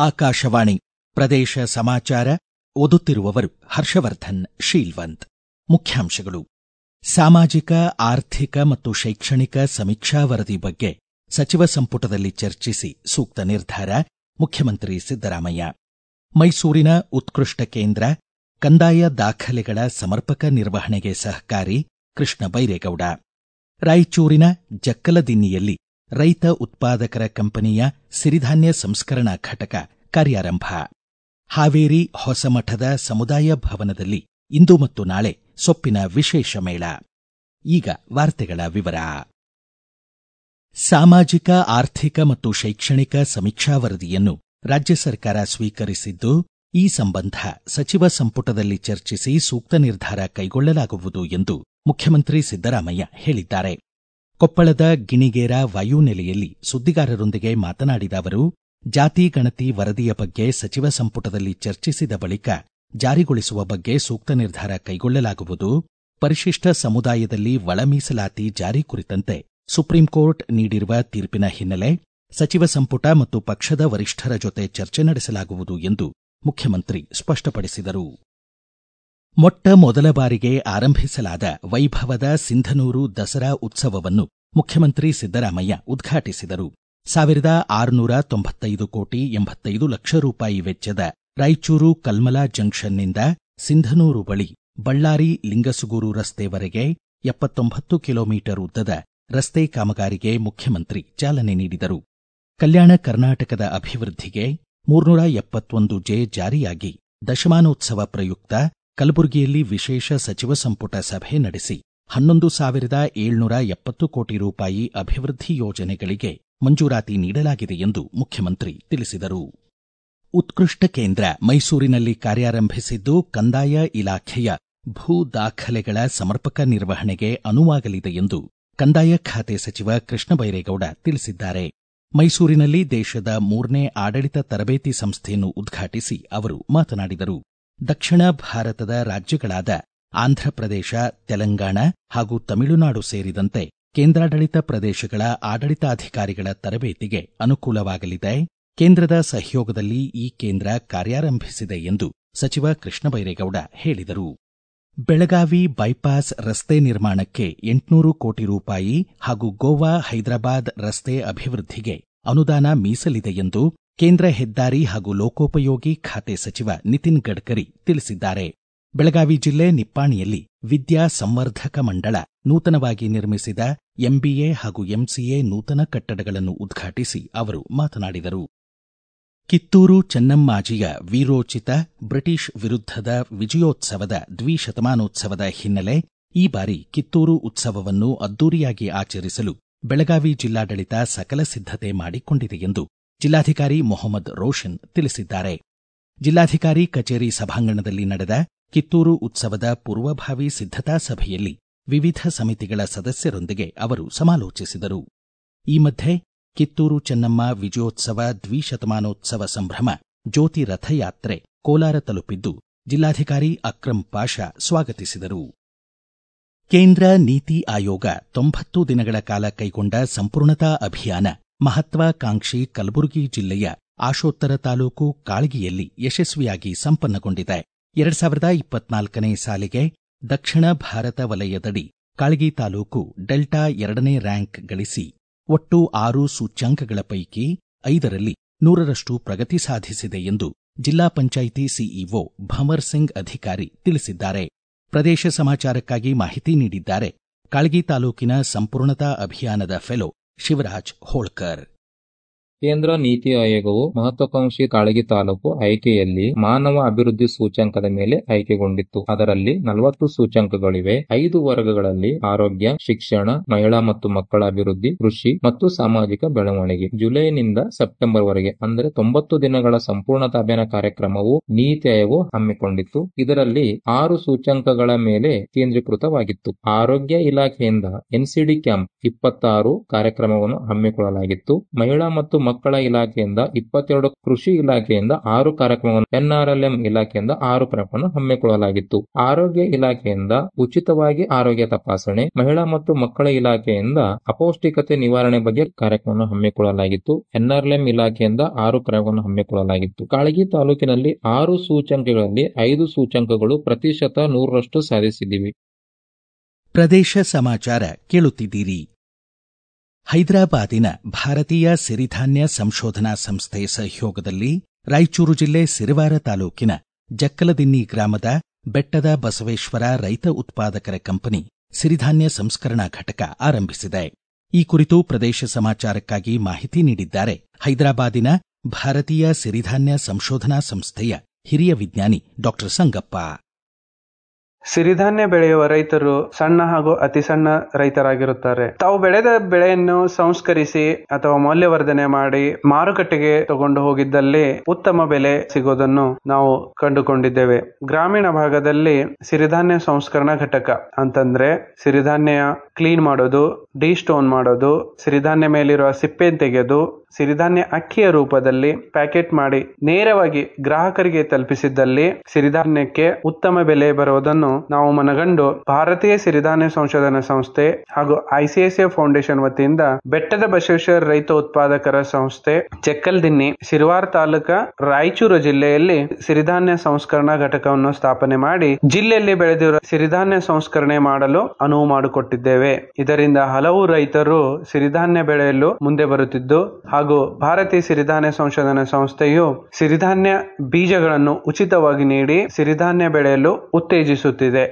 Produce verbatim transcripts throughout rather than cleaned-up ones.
ಆಕಾಶವಾಣಿ ಪ್ರದೇಶ ಸಮಾಚಾರ ಓದುತ್ತಿರುವವರು ಹರ್ಷವರ್ಧನ್ ಶೀಲ್ವಂತ್. ಮುಖ್ಯಾಂಶಗಳು: ಸಾಮಾಜಿಕ, ಆರ್ಥಿಕ ಮತ್ತು ಶೈಕ್ಷಣಿಕ ಸಮೀಕ್ಷಾ ವರದಿ ಬಗ್ಗೆ ಸಚಿವ ಸಂಪುಟದಲ್ಲಿ ಚರ್ಚಿಸಿ ಸೂಕ್ತ ನಿರ್ಧಾರ. ಮುಖ್ಯಮಂತ್ರಿ ಸಿದ್ದರಾಮಯ್ಯ. ಮೈಸೂರಿನ ಉತ್ಕೃಷ್ಟ ಕೇಂದ್ರ ಕಂದಾಯ ದಾಖಲೆಗಳ ಸಮರ್ಪಕ ನಿರ್ವಹಣೆಗೆ ಸಹಕಾರಿ. ಕೃಷ್ಣ ಬೈರೇಗೌಡ. ರಾಯಚೂರಿನ ಜಕ್ಕಲದಿನ್ನಿಯಲ್ಲಿ ರೈತ ಉತ್ಪಾದಕರ ಕಂಪನಿಯ ಸಿರಿಧಾನ್ಯ ಸಂಸ್ಕರಣಾ ಘಟಕ ಕಾರ್ಯಾರಂಭ. ಹಾವೇರಿ ಹೊಸಮಠದ ಸಮುದಾಯ ಭವನದಲ್ಲಿ ಇಂದು ಮತ್ತು ನಾಳೆ ಸೊಪ್ಪಿನ ವಿಶೇಷ ಮೇಳ. ಈಗ ವಾರ್ತೆಗಳ ವಿವರ. ಸಾಮಾಜಿಕ, ಆರ್ಥಿಕ ಮತ್ತು ಶೈಕ್ಷಣಿಕ ಸಮೀಕ್ಷಾ ವರದಿಯನ್ನು ರಾಜ್ಯ ಸರ್ಕಾರ ಸ್ವೀಕರಿಸಿದ್ದು, ಈ ಸಂಬಂಧ ಸಚಿವ ಸಂಪುಟದಲ್ಲಿ ಚರ್ಚಿಸಿ ಸೂಕ್ತ ನಿರ್ಧಾರ ಕೈಗೊಳ್ಳಲಾಗುವುದು ಎಂದು ಮುಖ್ಯಮಂತ್ರಿ ಸಿದ್ದರಾಮಯ್ಯ ಹೇಳಿದ್ದಾರೆ. ಕೊಪ್ಪಳದ ಗಿಣಿಗೇರ ವಾಯುನೆಲೆಯಲ್ಲಿ ಸುದ್ದಿಗಾರರೊಂದಿಗೆ ಮಾತನಾಡಿದ ಅವರು, ಜಾತಿ ಗಣತಿ ವರದಿಯ ಬಗ್ಗೆ ಸಚಿವ ಸಂಪುಟದಲ್ಲಿ ಚರ್ಚಿಸಿದ ಬಳಿಕ ಜಾರಿಗೊಳಿಸುವ ಬಗ್ಗೆ ಸೂಕ್ತ ನಿರ್ಧಾರ ಕೈಗೊಳ್ಳಲಾಗುವುದು. ಪರಿಶಿಷ್ಟ ಸಮುದಾಯದಲ್ಲಿ ಒಳ ಮೀಸಲಾತಿ ಜಾರಿ ಕುರಿತಂತೆ ಸುಪ್ರೀಂಕೋರ್ಟ್ ನೀಡಿರುವ ತೀರ್ಪಿನ ಹಿನ್ನೆಲೆ ಸಚಿವ ಸಂಪುಟ ಮತ್ತು ಪಕ್ಷದ ವರಿಷ್ಠರ ಜೊತೆ ಚರ್ಚೆ ನಡೆಸಲಾಗುವುದು ಎಂದು ಮುಖ್ಯಮಂತ್ರಿ ಸ್ಪಷ್ಟಪಡಿಸಿದರು. ಮೊಟ್ಟ ಮೊದಲ ಬಾರಿಗೆ ಆರಂಭಿಸಲಾದ ವೈಭವದ ಸಿಂಧನೂರು ದಸರಾ ಉತ್ಸವವನ್ನು ಮುಖ್ಯಮಂತ್ರಿ ಸಿದ್ದರಾಮಯ್ಯ ಉದ್ಘಾಟಿಸಿದರು. ಸಾವಿರದ ಆರುನೂರ ತೊಂಬತ್ತೈದು ಕೋಟಿ ಎಂಬತ್ತೈದು ಲಕ್ಷ ರೂಪಾಯಿ ವೆಚ್ಚದ ರಾಯಚೂರು ಕಲ್ಮಲಾ ಜಂಕ್ಷನ್ನಿಂದ ಸಿಂಧನೂರು ಬಳಿ ಬಳ್ಳಾರಿ ಲಿಂಗಸುಗೂರು ರಸ್ತೆವರೆಗೆ ಎಪ್ಪತ್ತೊಂಬತ್ತು ಕಿಲೋಮೀಟರ್ ಉದ್ದದ ರಸ್ತೆ ಕಾಮಗಾರಿಗೆ ಮುಖ್ಯಮಂತ್ರಿ ಚಾಲನೆ ನೀಡಿದರು. ಕಲ್ಯಾಣ ಕರ್ನಾಟಕದ ಅಭಿವೃದ್ಧಿಗೆ ಮೂರ್ನೂರ ಎಪ್ಪತ್ತೊಂದು ಜೆ ಜಾರಿಯಾಗಿ ದಶಮಾನೋತ್ಸವ ಪ್ರಯುಕ್ತ ಕಲಬುರಗಿಯಲ್ಲಿ ವಿಶೇಷ ಸಚಿವ ಸಂಪುಟ ಸಭೆ ನಡೆಸಿ ಹನ್ನೊಂದು ಸಾವಿರದ ಏಳ್ನೂರ ಎಪ್ಪತ್ತು ಕೋಟಿ ರೂಪಾಯಿ ಅಭಿವೃದ್ಧಿ ಯೋಜನೆಗಳಿಗೆ ಮಂಜೂರಾತಿ ನೀಡಲಾಗಿದೆ ಎಂದು ಮುಖ್ಯಮಂತ್ರಿ ತಿಳಿಸಿದರು. ಉತ್ಕೃಷ್ಟ ಕೇಂದ್ರ ಮೈಸೂರಿನಲ್ಲಿ ಕಾರ್ಯಾರಂಭಿಸಿದ್ದು, ಕಂದಾಯ ಇಲಾಖೆಯ ಭೂ ದಾಖಲೆಗಳ ಸಮರ್ಪಕ ನಿರ್ವಹಣೆಗೆ ಅನುವಾಗಲಿದೆ ಎಂದು ಕಂದಾಯ ಖಾತೆ ಸಚಿವ ಕೃಷ್ಣ ಬೈರೇಗೌಡ ತಿಳಿಸಿದ್ದಾರೆ. ಮೈಸೂರಿನಲ್ಲಿ ದೇಶದ ಮೂರನೇ ಆಡಳಿತ ತರಬೇತಿ ಸಂಸ್ಥೆಯನ್ನು ಉದ್ಘಾಟಿಸಿ ಅವರು ಮಾತನಾಡಿದರು. ದಕ್ಷಿಣ ಭಾರತದ ರಾಜ್ಯಗಳಾದ ಆಂಧ್ರಪ್ರದೇಶ, ತೆಲಂಗಾಣ ಹಾಗೂ ತಮಿಳುನಾಡು ಸೇರಿದಂತೆ ಕೇಂದ್ರಾಡಳಿತ ಪ್ರದೇಶಗಳ ಆಡಳಿತಾಧಿಕಾರಿಗಳ ತರಬೇತಿಗೆ ಅನುಕೂಲವಾಗಲಿದೆ. ಕೇಂದ್ರದ ಸಹಯೋಗದಲ್ಲಿ ಈ ಕೇಂದ್ರ ಕಾರ್ಯಾರಂಭಿಸಿದೆ ಎಂದು ಸಚಿವ ಕೃಷ್ಣ ಬೈರೇಗೌಡ ಹೇಳಿದರು. ಬೆಳಗಾವಿ ಬೈಪಾಸ್ ರಸ್ತೆ ನಿರ್ಮಾಣಕ್ಕೆ ಎಂಟುನೂರು ಕೋಟಿ ರೂಪಾಯಿ ಹಾಗೂ ಗೋವಾ ಹೈದರಾಬಾದ್ ರಸ್ತೆ ಅಭಿವೃದ್ಧಿಗೆ ಅನುದಾನ ಮೀಸಲಿದೆ ಎಂದು ಕೇಂದ್ರ ಹೆದ್ದಾರಿ ಹಾಗೂ ಲೋಕೋಪಯೋಗಿ ಖಾತೆ ಸಚಿವ ನಿತಿನ್ ಗಡ್ಕರಿ ತಿಳಿಸಿದ್ದಾರೆ. ಬೆಳಗಾವಿ ಜಿಲ್ಲೆ ನಿಪ್ಪಾಣಿಯಲ್ಲಿ ವಿದ್ಯಾ ಸಂವರ್ಧಕ ಮಂಡಳ ನೂತನವಾಗಿ ನಿರ್ಮಿಸಿದ ಎಂಬಿಎ ಹಾಗೂ ಎಂಸಿಎ ನೂತನ ಕಟ್ಟಡಗಳನ್ನು ಉದ್ಘಾಟಿಸಿ ಅವರು ಮಾತನಾಡಿದರು. ಕಿತ್ತೂರು ಚೆನ್ನಮ್ಮಾಜಿಯ ವೀರೋಚಿತ ಬ್ರಿಟಿಷ್ ವಿರುದ್ಧದ ವಿಜಯೋತ್ಸವದ ದ್ವಿಶತಮಾನೋತ್ಸವದ ಹಿನ್ನೆಲೆ ಈ ಬಾರಿ ಕಿತ್ತೂರು ಉತ್ಸವವನ್ನು ಅದ್ದೂರಿಯಾಗಿ ಆಚರಿಸಲು ಬೆಳಗಾವಿ ಜಿಲ್ಲಾಡಳಿತ ಸಕಲ ಸಿದ್ಧತೆ ಮಾಡಿಕೊಂಡಿದೆ ಎಂದು ಜಿಲ್ಲಾಧಿಕಾರಿ ಮೊಹಮ್ಮದ್ ರೋಷನ್ ತಿಳಿಸಿದ್ದಾರೆ. ಜಿಲ್ಲಾಧಿಕಾರಿ ಕಚೇರಿ ಸಭಾಂಗಣದಲ್ಲಿ ನಡೆದ ಕಿತ್ತೂರು ಉತ್ಸವದ ಪೂರ್ವಭಾವಿ ಸಿದ್ಧತಾ ಸಭೆಯಲ್ಲಿ ವಿವಿಧ ಸಮಿತಿಗಳ ಸದಸ್ಯರೊಂದಿಗೆ ಅವರು ಸಮಾಲೋಚಿಸಿದರು. ಈ ಮಧ್ಯೆ ಕಿತ್ತೂರು ಚೆನ್ನಮ್ಮ ವಿಜಯೋತ್ಸವ ದ್ವಿಶತಮಾನೋತ್ಸವ ಸಂಭ್ರಮ ಜ್ಯೋತಿ ರಥಯಾತ್ರೆ ಕೋಲಾರ ತಲುಪಿದ್ದು, ಜಿಲ್ಲಾಧಿಕಾರಿ ಅಕ್ರಂ ಪಾಷಾ ಸ್ವಾಗತಿಸಿದರು. ಕೇಂದ್ರ ನೀತಿ ಆಯೋಗ ತೊಂಬತ್ತು ದಿನಗಳ ಕಾಲ ಕೈಗೊಂಡ ಸಂಪೂರ್ಣತಾ ಅಭಿಯಾನ ಮಹತ್ವಾಕಾಂಕ್ಷಿ ಕಲಬುರಗಿ ಜಿಲ್ಲೆಯ ಆಶೋತ್ತರ ತಾಲೂಕು ಕಾಳಗಿಯಲ್ಲಿ ಯಶಸ್ವಿಯಾಗಿ ಸಂಪನ್ನಗೊಂಡಿದೆ. ಎರಡ್ ಸಾವಿರದ ಇಪ್ಪತ್ನಾಲ್ಕನೇ ಸಾಲಿಗೆ ದಕ್ಷಿಣ ಭಾರತ ವಲಯದಡಿ ಕಾಳಗಿ ತಾಲೂಕು ಡೆಲ್ಟಾ ಎರಡನೇ ರ್ಯಾಂಕ್ ಗಳಿಸಿ ಒಟ್ಟು ಆರು ಸೂಚ್ಯಂಕಗಳ ಪೈಕಿ ಐದರಲ್ಲಿ ನೂರರಷ್ಟು ಪ್ರಗತಿ ಸಾಧಿಸಿದೆ ಎಂದು ಜಿಲ್ಲಾ ಪಂಚಾಯಿತಿ ಸಿಇಒ ಭಂವರ್ ಸಿಂಗ್ ಅಧಿಕಾರಿ ತಿಳಿಸಿದ್ದಾರೆ. ಪ್ರದೇಶ ಸಮಾಚಾರಕ್ಕಾಗಿ ಮಾಹಿತಿ ನೀಡಿದ್ದಾರೆ ಕಾಳಗಿ ತಾಲೂಕಿನ ಸಂಪೂರ್ಣತಾ ಅಭಿಯಾನದ ಫೆಲೋ ಶಿವರಾಜ್ ಹೋಳ್ಕರ್. ಕೇಂದ್ರ ನೀತಿ ಆಯೋಗವು ಮಹತ್ವಾಕಾಂಕ್ಷಿ ಕಾಳಗಿ ತಾಲೂಕು ಆಯ್ಕೆಯಲ್ಲಿ ಮಾನವ ಅಭಿವೃದ್ಧಿ ಸೂಚ್ಯಂಕದ ಮೇಲೆ ಆಯ್ಕೆಗೊಂಡಿತ್ತು. ಅದರಲ್ಲಿ ನಲವತ್ತು ಸೂಚ್ಯಂಕಗಳಿವೆ. ಐದು ವರ್ಗಗಳಲ್ಲಿ ಆರೋಗ್ಯ, ಶಿಕ್ಷಣ, ಮಹಿಳಾ ಮತ್ತು ಮಕ್ಕಳ ಅಭಿವೃದ್ಧಿ, ಕೃಷಿ ಮತ್ತು ಸಾಮಾಜಿಕ ಬೆಳವಣಿಗೆ. ಜುಲೈನಿಂದ ಸೆಪ್ಟೆಂಬರ್ ವರೆಗೆ ಅಂದರೆ ತೊಂಬತ್ತು ದಿನಗಳ ಸಂಪೂರ್ಣತಾ ಅಭಿಯಾನ ಕಾರ್ಯಕ್ರಮವು ನೀತಿ ಆಯೋಗವು ಹಮ್ಮಿಕೊಂಡಿತ್ತು. ಇದರಲ್ಲಿ ಆರು ಸೂಚ್ಯಂಕಗಳ ಮೇಲೆ ಕೇಂದ್ರೀಕೃತವಾಗಿತ್ತು. ಆರೋಗ್ಯ ಇಲಾಖೆಯಿಂದ ಎನ್ಸಿಡಿ ಕ್ಯಾಂಪ್ ಇಪ್ಪತ್ತಾರು ಕಾರ್ಯಕ್ರಮವನ್ನು ಹಮ್ಮಿಕೊಳ್ಳಲಾಗಿತ್ತು. ಮಹಿಳಾ ಮತ್ತು ಮಕ್ಕಳ ಇಲಾಖೆಯಿಂದ ಇಪ್ಪತ್ತೆರಡು, ಕೃಷಿ ಇಲಾಖೆಯಿಂದ ಆರು ಕಾರ್ಯಕ್ರಮವನ್ನು, ಎನ್ಆರ್ಎಲ್ಎಂ ಇಲಾಖೆಯಿಂದ ಆರು ಕಾರ್ಯಕ್ರಮವನ್ನು ಹಮ್ಮಿಕೊಳ್ಳಲಾಗಿತ್ತು. ಆರೋಗ್ಯ ಇಲಾಖೆಯಿಂದ ಉಚಿತವಾಗಿ ಆರೋಗ್ಯ ತಪಾಸಣೆ, ಮಹಿಳಾ ಮತ್ತು ಮಕ್ಕಳ ಇಲಾಖೆಯಿಂದ ಅಪೌಷ್ಟಿಕತೆ ನಿವಾರಣೆ ಬಗ್ಗೆ ಕಾರ್ಯಕ್ರಮವನ್ನು ಹಮ್ಮಿಕೊಳ್ಳಲಾಗಿತ್ತು. ಎನ್ಆರ್ಎಲ್ಎಂ ಇಲಾಖೆಯಿಂದ ಆರು ಕಾರ್ಯಕ್ರಮವನ್ನು ಹಮ್ಮಿಕೊಳ್ಳಲಾಗಿತ್ತು. ಕಾಳಗಿ ತಾಲೂಕಿನಲ್ಲಿ ಆರು ಸೂಚ್ಯಂಕಗಳಲ್ಲಿ ಐದು ಸೂಚ್ಯಂಕಗಳು ಪ್ರತಿಶತ ನೂರರಷ್ಟು ಸಾಧಿಸಿದ್ದೀವಿ. ಪ್ರದೇಶ ಸಮಾಚಾರ ಕೇಳುತ್ತಿದ್ದೀರಿ. ಹೈದರಾಬಾದಿನ ಭಾರತೀಯ ಸಿರಿಧಾನ್ಯ ಸಂಶೋಧನಾ ಸಂಸ್ಥೆ ಸಹಯೋಗದಲ್ಲಿ ರಾಯಚೂರು ಜಿಲ್ಲೆ ಸಿರವಾರ ತಾಲೂಕಿನ ಜಕ್ಕಲದಿನ್ನಿ ಗ್ರಾಮದ ಬೆಟ್ಟದ ಬಸವೇಶ್ವರ ರೈತ ಉತ್ಪಾದಕರ ಕಂಪನಿ ಸಿರಿಧಾನ್ಯ ಸಂಸ್ಕರಣಾ ಘಟಕ ಆರಂಭಿಸಿದೆ. ಈ ಕುರಿತು ಪ್ರದೇಶ ಸಮಾಚಾರಕ್ಕಾಗಿ ಮಾಹಿತಿ ನೀಡಿದ್ದಾರೆ ಹೈದರಾಬಾದಿನ ಭಾರತೀಯ ಸಿರಿಧಾನ್ಯ ಸಂಶೋಧನಾ ಸಂಸ್ಥೆಯ ಹಿರಿಯ ವಿಜ್ಞಾನಿ ಡಾಕ್ಟರ್ ಸಂಗಪ್ಪ. ಸಿರಿಧಾನ್ಯ ಬೆಳೆಯುವ ರೈತರು ಸಣ್ಣ ಹಾಗೂ ಅತಿ ಸಣ್ಣ ರೈತರಾಗಿರುತ್ತಾರೆ. ತಾವು ಬೆಳೆದ ಬೆಳೆಯನ್ನು ಸಂಸ್ಕರಿಸಿ ಅಥವಾ ಮೌಲ್ಯವರ್ಧನೆ ಮಾಡಿ ಮಾರುಕಟ್ಟೆಗೆ ತಗೊಂಡು ಹೋಗಿದ್ದಲ್ಲಿ ಉತ್ತಮ ಬೆಲೆ ಸಿಗೋದನ್ನು ನಾವು ಕಂಡುಕೊಂಡಿದ್ದೇವೆ. ಗ್ರಾಮೀಣ ಭಾಗದಲ್ಲಿ ಸಿರಿಧಾನ್ಯ ಸಂಸ್ಕರಣಾ ಘಟಕ ಅಂತಂದ್ರೆ ಸಿರಿಧಾನ್ಯ ಕ್ಲೀನ್ ಮಾಡೋದು, ಡಿಸ್ಟೋನ್ ಮಾಡೋದು, ಸಿರಿಧಾನ್ಯ ಮೇಲಿರುವ ಸಿಪ್ಪೆ ತೆಗೆದು ಸಿರಿಧಾನ್ಯ ಅಕ್ಕಿಯ ರೂಪದಲ್ಲಿ ಪ್ಯಾಕೆಟ್ ಮಾಡಿ ನೇರವಾಗಿ ಗ್ರಾಹಕರಿಗೆ ತಲುಪಿಸಿದ್ದಲ್ಲಿ ಸಿರಿಧಾನ್ಯಕ್ಕೆ ಉತ್ತಮ ಬೆಲೆ ಬರುವುದನ್ನು ನಾವು ಮನಗಂಡು ಭಾರತೀಯ ಸಿರಿಧಾನ್ಯ ಸಂಶೋಧನಾ ಸಂಸ್ಥೆ ಹಾಗೂ ಐಸಿಐಸಿಐ ಫೌಂಡೇಶನ್ ವತಿಯಿಂದ ಬೆಟ್ಟದ ಬಸವೇಶ್ವರ ರೈತ ಉತ್ಪಾದಕರ ಸಂಸ್ಥೆ ಜಕ್ಕಲದಿನ್ನಿ ಸಿರವಾರ ತಾಲೂಕ ರಾಯಚೂರು ಜಿಲ್ಲೆಯಲ್ಲಿ ಸಿರಿಧಾನ್ಯ ಸಂಸ್ಕರಣಾ ಘಟಕವನ್ನು ಸ್ಥಾಪನೆ ಮಾಡಿ ಜಿಲ್ಲೆಯಲ್ಲಿ ಬೆಳೆದಿರುವ ಸಿರಿಧಾನ್ಯ ಸಂಸ್ಕರಣೆ ಮಾಡಲು ಅನುವು ಮಾಡಿಕೊಟ್ಟಿದ್ದೇವೆ. ಇದರಿಂದ ಹಲವು ರೈತರು ಸಿರಿಧಾನ್ಯ ಬೆಳೆಯಲು ಮುಂದೆ ಬರುತ್ತಿದ್ದು ಹಾಗೂ ಭಾರತೀಯ ಸಿರಿಧಾನ್ಯ ಸಂಶೋಧನಾ ಸಂಸ್ಥೆಯು ಸಿರಿಧಾನ್ಯ ಬೀಜಗಳನ್ನು ಉಚಿತವಾಗಿ ನೀಡಿ ಸಿರಿಧಾನ್ಯ ಬೆಳೆಯಲು ಉತ್ತೇಜಿಸುತ್ತಿದೆ.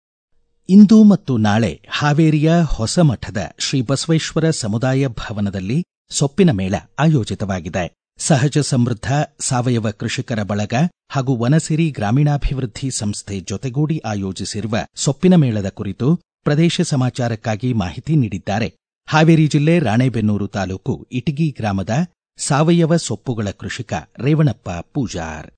ಇಂದು ಮತ್ತು ನಾಳೆ ಹಾವೇರಿಯ ಹೊಸಮಠದ ಶ್ರೀ ಬಸವೇಶ್ವರ ಸಮುದಾಯ ಭವನದಲ್ಲಿ ಸೊಪ್ಪಿನ ಮೇಳ ಆಯೋಜಿತವಾಗಿದೆ. ಸಹಜ ಸಮೃದ್ಧ ಸಾವಯವ ಕೃಷಿಕರ ಬಳಗ ಹಾಗೂ ವನಸಿರಿ ಗ್ರಾಮೀಣಾಭಿವೃದ್ಧಿ ಸಂಸ್ಥೆ ಜೊತೆಗೂಡಿ ಆಯೋಜಿಸಿರುವ ಸೊಪ್ಪಿನ ಮೇಳದ ಕುರಿತು ಪ್ರದೇಶ ಸಮಾಚಾರಕ್ಕಾಗಿ ಮಾಹಿತಿ ನೀಡಿದ್ದಾರೆ ಹಾವೇರಿ ಜಿಲ್ಲೆ ರಾಣೆಬೆನ್ನೂರು ತಾಲೂಕು ಇಟಗಿ ಗ್ರಾಮದ ಸಾವಯವ ಸೊಪ್ಪುಗಳ ಕೃಷಿಕ ರೇವಣಪ್ಪ ಪೂಜಾರ್.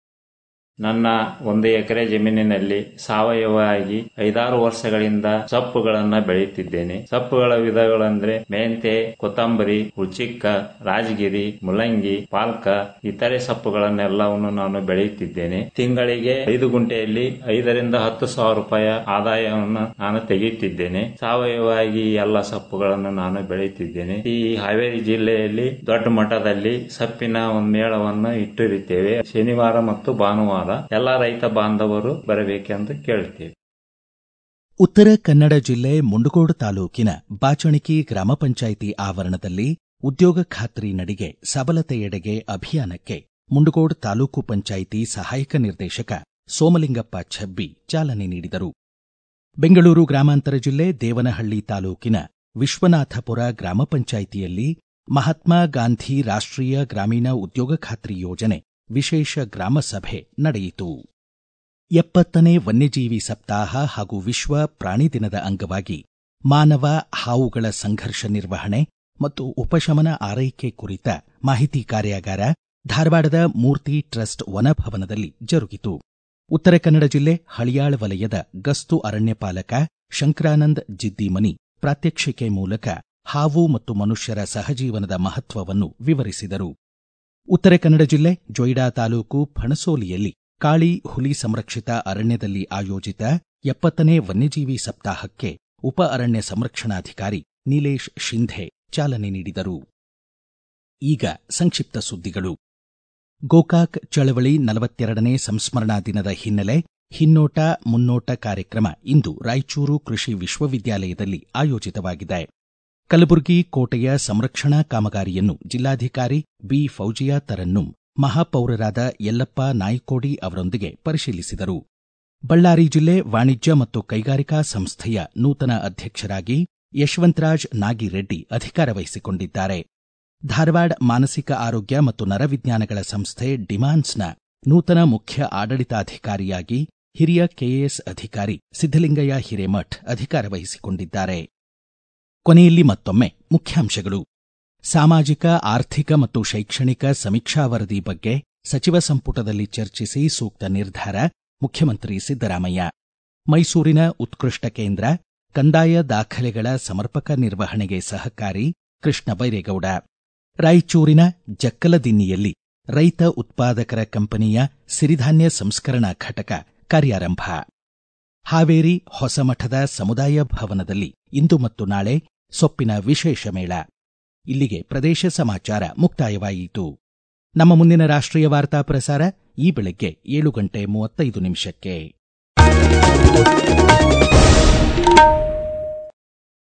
ನನ್ನ ಒಂದು ಎಕರೆ ಜಮೀನಿನಲ್ಲಿ ಸಾವಯವವಾಗಿ ಐದಾರು ವರ್ಷಗಳಿಂದ ಸೊಪ್ಪುಗಳನ್ನ ಬೆಳೆಯುತ್ತಿದ್ದೇನೆ. ಸೊಪ್ಪುಗಳ ವಿಧಗಳೆಂದ್ರೆ ಮೆಂತೆ, ಕೊತ್ತಂಬರಿ, ಹುಚಿಕ್ಕ, ರಾಜಗಿರಿ, ಮುಲ್ಲಂಗಿ, ಪಾಲ್ಕ ಇತರೆ ಸೊಪ್ಪುಗಳನ್ನೆಲ್ಲವನ್ನು ನಾನು ಬೆಳೆಯುತ್ತಿದ್ದೇನೆ. ತಿಂಗಳಿಗೆ ಐದು ಗುಂಟೆಯಲ್ಲಿ ಐದರಿಂದ ಹತ್ತು ಸಾವಿರ ರೂಪಾಯಿ ಆದಾಯವನ್ನು ನಾನು ತೆಗೆಯುತ್ತಿದ್ದೇನೆ. ಸಾವಯವವಾಗಿ ಎಲ್ಲ ಸೊಪ್ಪುಗಳನ್ನು ನಾನು ಬೆಳೆಯುತ್ತಿದ್ದೇನೆ. ಈ ಹಾವೇರಿ ಜಿಲ್ಲೆಯಲ್ಲಿ ದೊಡ್ಡ ಮಟ್ಟದಲ್ಲಿ ಸೊಪ್ಪಿನ ಒಂದು ಮೇಳವನ್ನು ಇಟ್ಟಿರುತ್ತೇವೆ. ಶನಿವಾರ ಮತ್ತು ಭಾನುವಾರ ಎಲ್ಲ ರೈತ ಬಾಂಧವರು ಬರಬೇಕೆಂದು ಕೇಳುತ್ತೇವೆ. ಉತ್ತರ ಕನ್ನಡ ಜಿಲ್ಲೆ ಮುಂಡಗೋಡು ತಾಲೂಕಿನ ಬಾಚಣಿಕಿ ಗ್ರಾಮ ಪಂಚಾಯಿತಿ ಆವರಣದಲ್ಲಿ ಉದ್ಯೋಗ ಖಾತ್ರಿ ನಡಿಗೆ ಸಬಲತೆಯೆಡೆಗೆ ಅಭಿಯಾನಕ್ಕೆ ಮುಂಡಗೋಡು ತಾಲೂಕು ಪಂಚಾಯಿತಿ ಸಹಾಯಕ ನಿರ್ದೇಶಕ ಸೋಮಲಿಂಗಪ್ಪ ಛಬ್ಬಿ ಚಾಲನೆ ನೀಡಿದರು. ಬೆಂಗಳೂರು ಗ್ರಾಮಾಂತರ ಜಿಲ್ಲೆ ದೇವನಹಳ್ಳಿ ತಾಲೂಕಿನ ವಿಶ್ವನಾಥಪುರ ಗ್ರಾಮ ಪಂಚಾಯಿತಿಯಲ್ಲಿ ಮಹಾತ್ಮ ಗಾಂಧಿ ರಾಷ್ಟ್ರೀಯ ಗ್ರಾಮೀಣ ಉದ್ಯೋಗ ಖಾತ್ರಿ ಯೋಜನೆ ವಿಶೇಷ ಗ್ರಾಮ ಸಭೆ ನಡೆಯಿತು. ಎಪ್ಪತ್ತನೇ ವನ್ಯಜೀವಿ ಸಪ್ತಾಹ ಹಾಗೂ ವಿಶ್ವ ಪ್ರಾಣಿ ದಿನದ ಅಂಗವಾಗಿ ಮಾನವ ಹಾವುಗಳ ಸಂಘರ್ಷ ನಿರ್ವಹಣೆ ಮತ್ತು ಉಪಶಮನ ಆರೈಕೆ ಕುರಿತ ಮಾಹಿತಿ ಕಾರ್ಯಾಗಾರ ಧಾರವಾಡದ ಮೂರ್ತಿ ಟ್ರಸ್ಟ್ ವನಭವನದಲ್ಲಿ ಜರುಗಿತು. ಉತ್ತರ ಕನ್ನಡ ಜಿಲ್ಲೆ ಹಳಿಯಾಳ ವಲಯದ ಗಸ್ತು ಅರಣ್ಯಪಾಲಕ ಶಂಕರಾನಂದ್ ಜಿದ್ದಿಮನಿ ಪ್ರಾತ್ಯಕ್ಷಿಕೆ ಮೂಲಕ ಹಾವು ಮತ್ತು ಮನುಷ್ಯರ ಸಹಜೀವನದ ಮಹತ್ವವನ್ನು ವಿವರಿಸಿದರು. ಉತ್ತರ ಕನ್ನಡ ಜಿಲ್ಲೆ ಜೊಯ್ಡಾ ತಾಲೂಕು ಫಣಸೋಲಿಯಲ್ಲಿ ಕಾಳಿ ಹುಲಿ ಸಂರಕ್ಷಿತ ಅರಣ್ಯದಲ್ಲಿ ಆಯೋಜಿತ ಎಪ್ಪತ್ತನೇ ವನ್ಯಜೀವಿ ಸಪ್ತಾಹಕ್ಕೆ ಉಪ ಅರಣ್ಯ ಸಂರಕ್ಷಣಾಧಿಕಾರಿ ನೀಲೇಶ್ ಶಿಂಧೆ ಚಾಲನೆ ನೀಡಿದರು. ಈಗ ಸಂಕ್ಷಿಪ್ತ ಸುದ್ದಿಗಳು. ಗೋಕಾಕ್ ಚಳವಳಿ ನಲವತ್ತೆರಡನೇ ಸಂಸ್ಮರಣಾ ದಿನದ ಹಿನ್ನೆಲೆ ಹಿನ್ನೋಟ ಮುನ್ನೋಟ ಕಾರ್ಯಕ್ರಮ ಇಂದು ರಾಯಚೂರು ಕೃಷಿ ವಿಶ್ವವಿದ್ಯಾಲಯದಲ್ಲಿ ಆಯೋಜಿತವಾಗಿದೆ. ಕಲಬುರಗಿ ಕೋಟೆಯ ಸಂರಕ್ಷಣಾ ಕಾಮಗಾರಿಯನ್ನು ಜಿಲ್ಲಾಧಿಕಾರಿ ಬಿ ಫೌಜಿಯಾ ತರನ್ನುಂ ಮಹಾಪೌರರಾದ ಯಲ್ಲಪ್ಪ ನಾಯ್ಕೋಡಿ ಅವರೊಂದಿಗೆ ಪರಿಶೀಲಿಸಿದರು. ಬಳ್ಳಾರಿ ಜಿಲ್ಲೆ ವಾಣಿಜ್ಯ ಮತ್ತು ಕೈಗಾರಿಕಾ ಸಂಸ್ಥೆಯ ನೂತನ ಅಧ್ಯಕ್ಷರಾಗಿ ಯಶವಂತರಾಜ್ ನಾಗಿರೆಡ್ಡಿ ಅಧಿಕಾರ ವಹಿಸಿಕೊಂಡಿದ್ದಾರೆ. ಧಾರವಾಡ ಮಾನಸಿಕ ಆರೋಗ್ಯ ಮತ್ತು ನರವಿಜ್ಞಾನಗಳ ಸಂಸ್ಥೆ ಡಿಮಾನ್ಸ್ನ ನೂತನ ಮುಖ್ಯ ಆಡಳಿತಾಧಿಕಾರಿಯಾಗಿ ಹಿರಿಯ ಕೆಎಎಸ್ ಅಧಿಕಾರಿ ಸಿದ್ದಲಿಂಗಯ್ಯ ಹಿರೇಮಠ್ ಅಧಿಕಾರ ವಹಿಸಿಕೊಂಡಿದ್ದಾರೆ. ಕೊನೆಯಲ್ಲಿ ಮತ್ತೊಮ್ಮೆ ಮುಖ್ಯಾಂಶಗಳು. ಸಾಮಾಜಿಕ ಆರ್ಥಿಕ ಮತ್ತು ಶೈಕ್ಷಣಿಕ ಸಮೀಕ್ಷಾ ವರದಿ ಬಗ್ಗೆ ಸಚಿವ ಸಂಪುಟದಲ್ಲಿ ಚರ್ಚಿಸಿ ಸೂಕ್ತ ನಿರ್ಧಾರ ಮುಖ್ಯಮಂತ್ರಿ ಸಿದ್ದರಾಮಯ್ಯ. ಮೈಸೂರಿನ ಉತ್ಕೃಷ್ಟ ಕೇಂದ್ರ ಕಂದಾಯ ದಾಖಲೆಗಳ ಸಮರ್ಪಕ ನಿರ್ವಹಣೆಗೆ ಸಹಕಾರಿ ಕೃಷ್ಣ ಬೈರೇಗೌಡ. ರಾಯಚೂರಿನ ಜಕ್ಕಲದಿನ್ನಿಯಲ್ಲಿ ರೈತ ಉತ್ಪಾದಕರ ಕಂಪನಿಯ ಸಿರಿಧಾನ್ಯ ಸಂಸ್ಕರಣಾ ಘಟಕ ಕಾರ್ಯಾರಂಭ. ಹಾವೇರಿ ಹೊಸಮಠದ ಸಮುದಾಯ ಭವನದಲ್ಲಿ ಇಂದು ಮತ್ತು ನಾಳೆ ಸೊಪ್ಪಿನ ವಿಶೇಷ ಮೇಳ. ಇಲ್ಲಿಗೆ ಪ್ರದೇಶ ಸಮಾಚಾರ ಮುಕ್ತಾಯವಾಯಿತು. ನಮ್ಮ ಮುಂದಿನ ರಾಷ್ಟ್ರೀಯ ವಾರ್ತಾ ಪ್ರಸಾರ ಈ ಬೆಳಗ್ಗೆ ಏಳು ಗಂಟೆ ಮೂವತ್ತೈದು ನಿಮಿಷಕ್ಕೆ.